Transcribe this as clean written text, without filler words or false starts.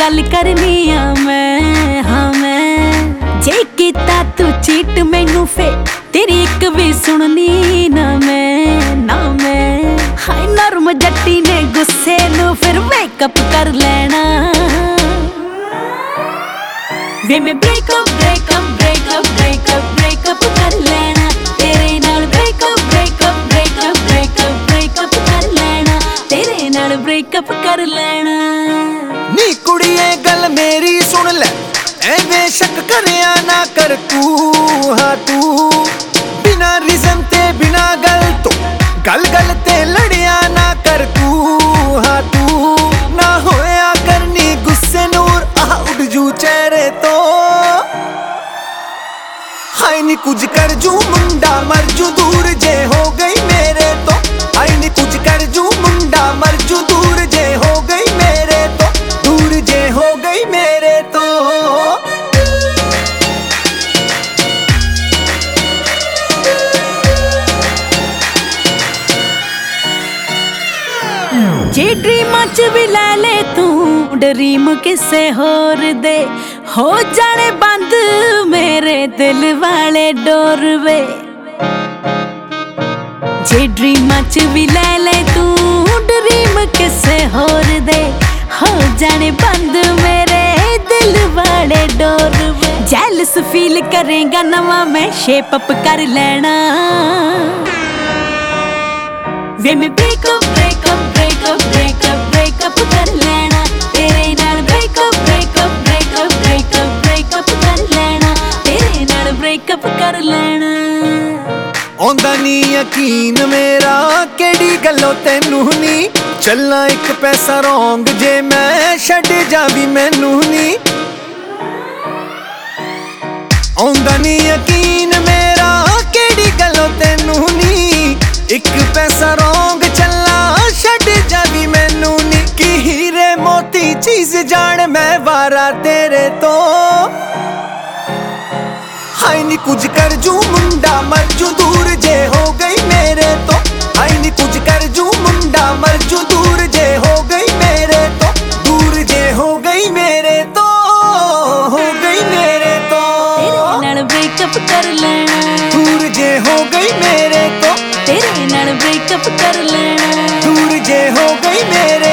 गल करनी आ मैं, हाँ मैं जे कीता तू चीट मैनू फे तेरी एक भी सुननी ना मैं हाय नरम जट्टी ने गुस्से नू फिर मेकअप कर लेना वे मैं breakup breakup breakup breakup breakup कर लेना तेरे नाल breakup breakup breakup breakup breakup कर लेना तेरे नाल ब्रेकअप कर लेना नी कुड़िए गल मेरी सुन ले ऐवे शक करिया ना कर तू हाँ तू बिना रीजन ते बिना गल तो गल गल ते लड़िया ना कर तू हाँ तू ना होया करनी गुस्से नूर आह उड़ जू चेहरे तो हाय नी कुछ कर जू मुंडा मर जू दूर जे हो गई मेरे तो हाय नी कुछ कर जू मुंडा मर जू दूर जे हो गई मेरे तो दूर जे हो गई मेरे तो जे ड्रीम च भी ले ले तू ड्रीम किसे होर दे हो जाने बंद मेरे दिल वाले डोर वे जे ड्रीम च भी ले ले तू ड्रीम किसे होर दे हो जाने बंद मेरे दिल वाले डोर वे जेलस फील करेगा नवा मैं शेप अप कर लेना वे मैं breakup breakup breakup breakup breakup कर लेना तेरे नाल breakup breakup breakup breakup breakup कर लेना तेरे नाल ब्रेकअप कर लेना आंदा नी यकीन मेरा केड़ी गल्लों तैनू नी चलना एक पैसा रोंग जे मैं छड़ जावी मैनू नी आंदा नी यकीन मेरा केड़ी गल्लों तैनू नी एक पैसा रोंग चलना छड़ जावी मैनू नी कि हीरे मोती चीज जान मैं वारा तेरे तो हाय नी कुछ कर जू मुंडा मर जू दूर जे हो गई मेरे तो हाय नी कुछ कर जू मुंडा मर जू दूर जे हो गई मेरे तो दूर जे हो गई मेरे तो हो गई मेरे तो तेरे नाल ब्रेकअप कर लेना दूर जे हो गई मेरे तो तेरे नाल ब्रेकअप कर लेना दूर जे हो गई मेरे